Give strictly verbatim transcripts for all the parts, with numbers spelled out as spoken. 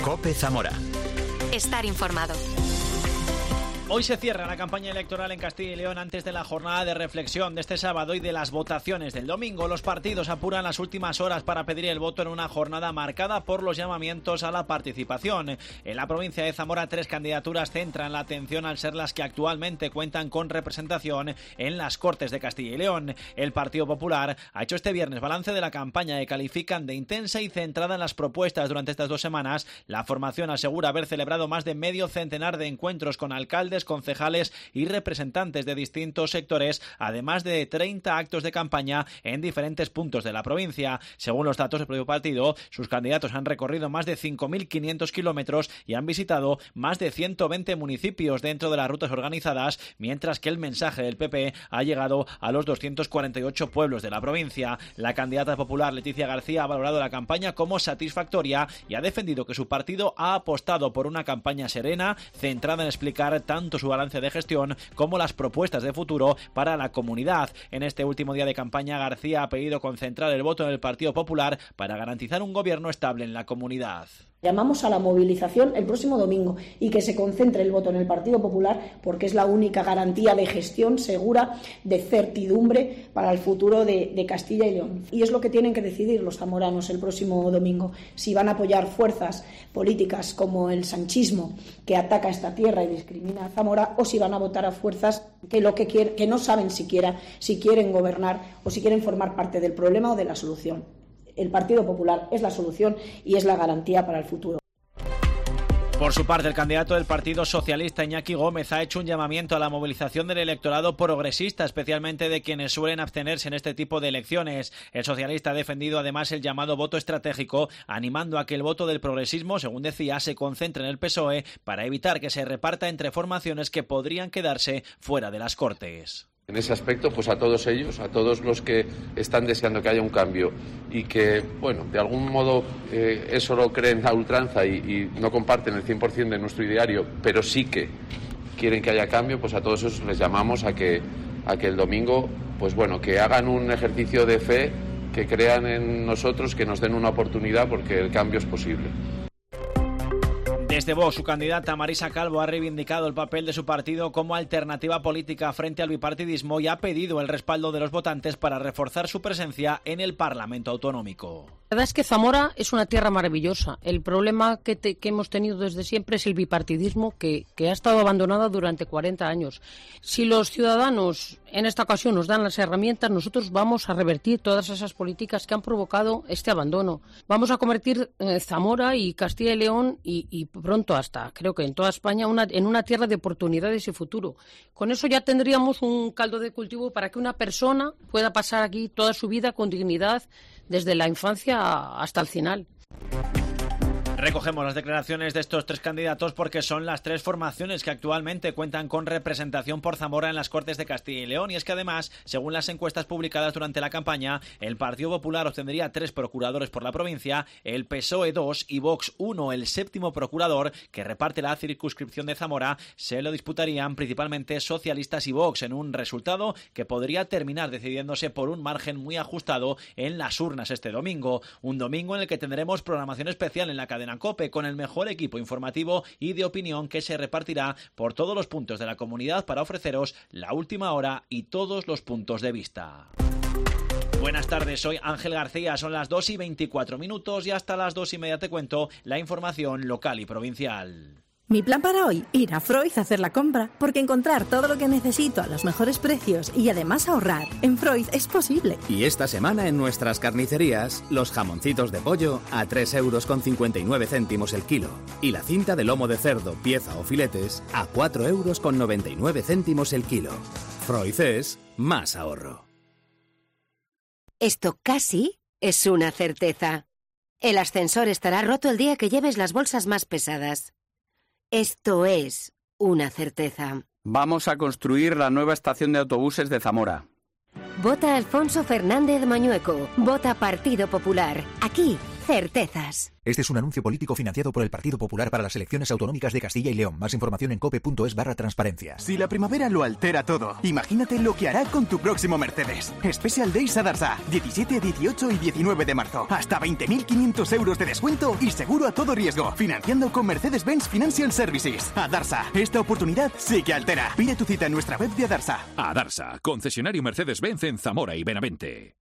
COPE Zamora. Estar informado. Hoy se cierra la campaña electoral en Castilla y León antes de la jornada de reflexión de este sábado y de las votaciones del domingo. Los partidos apuran las últimas horas para pedir el voto en una jornada marcada por los llamamientos a la participación. En la provincia de Zamora, tres candidaturas centran la atención al ser las que actualmente cuentan con representación en las Cortes de Castilla y León. El Partido Popular ha hecho este viernes balance de la campaña que califican de intensa y centrada en las propuestas durante estas dos semanas. La formación asegura haber celebrado más de medio centenar de encuentros con alcaldes, concejales y representantes de distintos sectores, además de treinta actos de campaña en diferentes puntos de la provincia. Según los datos del propio partido, sus candidatos han recorrido más de cinco mil quinientos kilómetros y han visitado más de ciento veinte municipios dentro de las rutas organizadas, mientras que el mensaje del P P ha llegado a los doscientos cuarenta y ocho pueblos de la provincia. La candidata popular Leticia García ha valorado la campaña como satisfactoria y ha defendido que su partido ha apostado por una campaña serena, centrada en explicar tanto su balance de gestión como las propuestas de futuro para la comunidad. En este último día de campaña, García ha pedido concentrar el voto en el Partido Popular para garantizar un gobierno estable en la comunidad. Llamamos a la movilización el próximo domingo y que se concentre el voto en el Partido Popular porque es la única garantía de gestión segura, de certidumbre para el futuro de, de Castilla y León. Y es lo que tienen que decidir los zamoranos el próximo domingo, si van a apoyar fuerzas políticas como el sanchismo, que ataca esta tierra y discrimina a Zamora, o si van a votar a fuerzas que, lo que, quieren, que no saben siquiera si quieren gobernar o si quieren formar parte del problema o de la solución. El Partido Popular es la solución y es la garantía para el futuro. Por su parte, el candidato del Partido Socialista, Iñaki Gómez, ha hecho un llamamiento a la movilización del electorado progresista, especialmente de quienes suelen abstenerse en este tipo de elecciones. El socialista ha defendido además el llamado voto estratégico, animando a que el voto del progresismo, según decía, se concentre en el P S O E para evitar que se reparta entre formaciones que podrían quedarse fuera de las Cortes. En ese aspecto, pues a todos ellos, a todos los que están deseando que haya un cambio y que, bueno, de algún modo eh, eso lo creen a ultranza y, y no comparten el cien por ciento de nuestro ideario, pero sí que quieren que haya cambio, pues a todos esos les llamamos a que, a que el domingo, pues bueno, que hagan un ejercicio de fe, que crean en nosotros, que nos den una oportunidad porque el cambio es posible. Desde Vox, su candidata Marisa Calvo ha reivindicado el papel de su partido como alternativa política frente al bipartidismo y ha pedido el respaldo de los votantes para reforzar su presencia en el Parlamento Autonómico. La verdad es que Zamora es una tierra maravillosa. El problema que, te, que hemos tenido desde siempre es el bipartidismo que, que ha estado abandonado durante cuarenta años. Si los ciudadanos en esta ocasión nos dan las herramientas, nosotros vamos a revertir todas esas políticas que han provocado este abandono. Vamos a convertir eh, Zamora y Castilla y León y, y pronto hasta, creo que en toda España, una, en una tierra de oportunidades y futuro. Con eso ya tendríamos un caldo de cultivo para que una persona pueda pasar aquí toda su vida con dignidad desde la infancia hasta el final. Recogemos las declaraciones de estos tres candidatos porque son las tres formaciones que actualmente cuentan con representación por Zamora en las Cortes de Castilla y León. Y es que además, según las encuestas publicadas durante la campaña, el Partido Popular obtendría tres procuradores por la provincia, el P S O E dos y Vox uno, el séptimo procurador que reparte la circunscripción de Zamora. Se lo disputarían principalmente socialistas y Vox en un resultado que podría terminar decidiéndose por un margen muy ajustado en las urnas este domingo. Un domingo en el que tendremos programación especial en la cadena COPE con el mejor equipo informativo y de opinión que se repartirá por todos los puntos de la comunidad para ofreceros la última hora y todos los puntos de vista. Buenas tardes, soy Ángel García, son las dos y veinticuatro minutos y hasta las dos y media te cuento la información local y provincial. Mi plan para hoy, ir a Freud a hacer la compra, porque encontrar todo lo que necesito a los mejores precios y además ahorrar en Freud es posible. Y esta semana en nuestras carnicerías, los jamoncitos de pollo a tres euros con cincuenta y nueve céntimos el kilo y la cinta de lomo de cerdo, pieza o filetes a cuatro euros con noventa y nueve céntimos el kilo. Freud es más ahorro. Esto casi es una certeza. El ascensor estará roto el día que lleves las bolsas más pesadas. Esto es una certeza. Vamos a construir la nueva estación de autobuses de Zamora. Vota Alfonso Fernández Mañueco. Vota Partido Popular. Aquí Certezas. Este es un anuncio político financiado por el Partido Popular para las elecciones autonómicas de Castilla y León. Más información en cope punto es barra transparencia. Si la primavera lo altera todo, imagínate lo que hará con tu próximo Mercedes. Special Days a Darsa, diecisiete, dieciocho y diecinueve de marzo. Hasta veinte mil quinientos euros de descuento y seguro a todo riesgo. Financiando con Mercedes-Benz Financial Services. Adarsa, esta oportunidad sí que altera. Pide tu cita en nuestra web de Adarsa. Adarsa, concesionario Mercedes-Benz en Zamora y Benavente.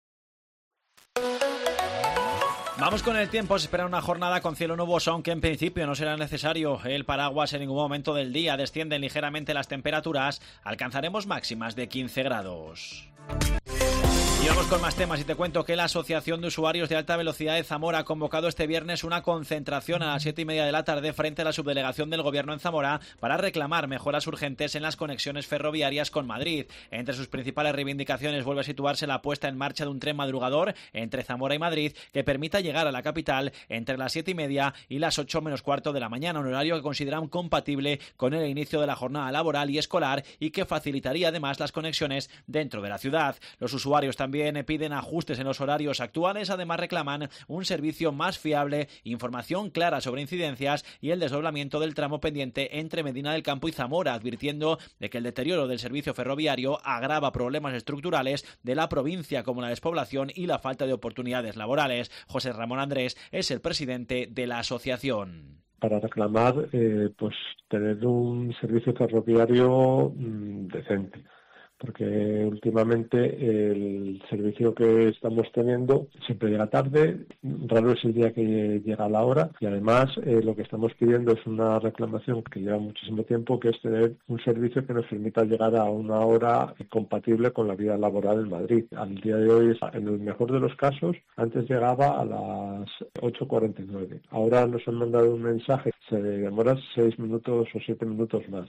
Vamos con el tiempo. Se espera una jornada con cielo nuboso, aunque en principio no será necesario el paraguas en ningún momento del día. Descienden ligeramente las temperaturas. Alcanzaremos máximas de quince grados. Y vamos con más temas y te cuento que la Asociación de Usuarios de Alta Velocidad de Zamora ha convocado este viernes una concentración a las siete y media de la tarde frente a la subdelegación del Gobierno en Zamora para reclamar mejoras urgentes en las conexiones ferroviarias con Madrid. Entre sus principales reivindicaciones vuelve a situarse la puesta en marcha de un tren madrugador entre Zamora y Madrid que permita llegar a la capital entre las siete y media y las ocho menos cuarto de la mañana, un horario que consideran compatible con el inicio de la jornada laboral y escolar y que facilitaría además las conexiones dentro de la ciudad. Los usuarios también También piden ajustes en los horarios actuales, además reclaman un servicio más fiable, información clara sobre incidencias y el desdoblamiento del tramo pendiente entre Medina del Campo y Zamora, advirtiendo de que el deterioro del servicio ferroviario agrava problemas estructurales de la provincia como la despoblación y la falta de oportunidades laborales. José Ramón Andrés es el presidente de la asociación. Para reclamar eh, pues tener un servicio ferroviario mmm, decente. Porque últimamente el servicio que estamos teniendo siempre llega tarde, raro es el día que llega a la hora y además eh, lo que estamos pidiendo es una reclamación que lleva muchísimo tiempo, que es tener un servicio que nos permita llegar a una hora compatible con la vida laboral en Madrid. Al día de hoy, en el mejor de los casos, antes llegaba a las ocho cuarenta y nueve. Ahora nos han mandado un mensaje, se demora seis minutos o siete minutos más.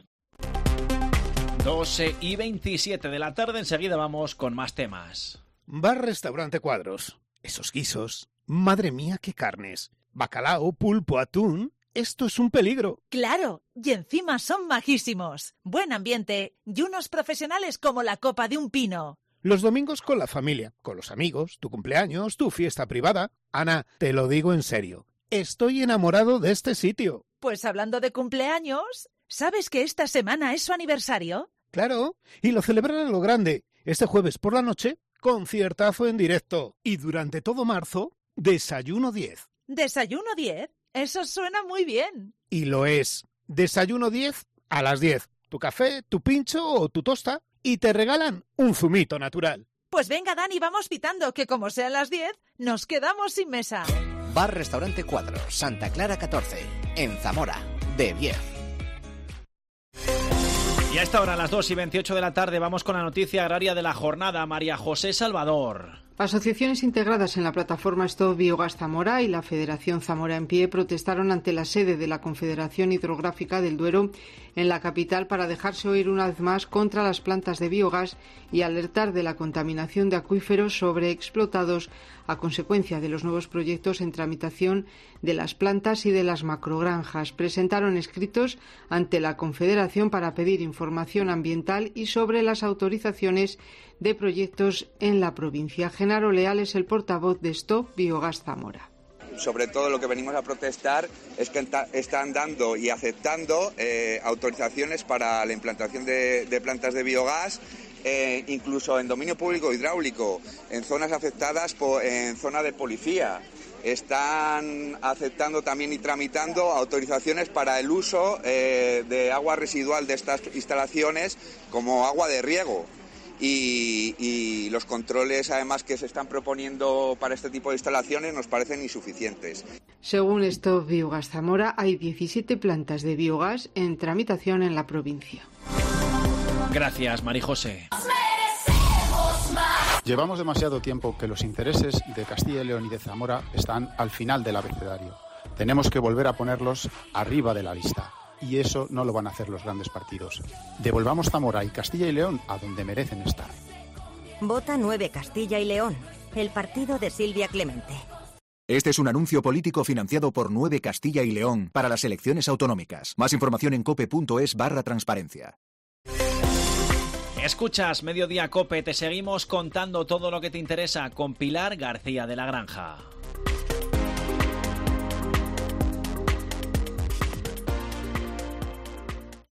doce y veintisiete de la tarde, enseguida vamos con más temas. Bar Restaurante Cuadros. Esos guisos. Madre mía, qué carnes. Bacalao, pulpo, atún. Esto es un peligro. Claro, y encima son majísimos. Buen ambiente y unos profesionales como la copa de un pino. Los domingos con la familia, con los amigos, tu cumpleaños, tu fiesta privada. Ana, te lo digo en serio. Estoy enamorado de este sitio. Pues hablando de cumpleaños, ¿sabes que esta semana es su aniversario? Claro, y lo celebran a lo grande. Este jueves por la noche, conciertazo en directo. Y durante todo marzo, Desayuno diez. ¿Desayuno diez? Eso suena muy bien. Y lo es. Desayuno diez a las diez. Tu café, tu pincho o tu tosta. Y te regalan un zumito natural. Pues venga, Dani, vamos pitando, que como sean las diez, nos quedamos sin mesa. Bar Restaurante Cuadros, Santa Clara catorce, en Zamora, de diez. Y a esta hora, a las dos y veintiocho de la tarde, vamos con la noticia agraria de la jornada. María José Salvador. Asociaciones integradas en la plataforma Stop Biogas Zamora y la Federación Zamora en Pie protestaron ante la sede de la Confederación Hidrográfica del Duero en la capital para dejarse oír una vez más contra las plantas de biogás y alertar de la contaminación de acuíferos sobreexplotados a consecuencia de los nuevos proyectos en tramitación de las plantas y de las macrogranjas. Presentaron escritos ante la Confederación para pedir información ambiental y sobre las autorizaciones de proyectos en la provincia. Genaro Leal es el portavoz de Stop Biogas Zamora. Sobre todo lo que venimos a protestar es que están dando y aceptando eh, autorizaciones para la implantación de, de plantas de biogás, eh, incluso en dominio público hidráulico, en zonas afectadas por, en zona de policía. Están aceptando también y tramitando autorizaciones para el uso eh, de agua residual de estas instalaciones como agua de riego. Y, y los controles, además, que se están proponiendo para este tipo de instalaciones nos parecen insuficientes. Según Stop Biogas Zamora, hay diecisiete plantas de biogás en tramitación en la provincia. Gracias, María José. Llevamos demasiado tiempo que los intereses de Castilla y León y de Zamora están al final del abecedario. Tenemos que volver a ponerlos arriba de la lista. Y eso no lo van a hacer los grandes partidos. Devolvamos Zamora y Castilla y León a donde merecen estar. Vota nueve Castilla y León, el partido de Silvia Clemente. Este es un anuncio político financiado por nueve Castilla y León para las elecciones autonómicas. Más información en cope punto es barra transparencia. Escuchas Mediodía Cope, te seguimos contando todo lo que te interesa con Pilar García de la Granja.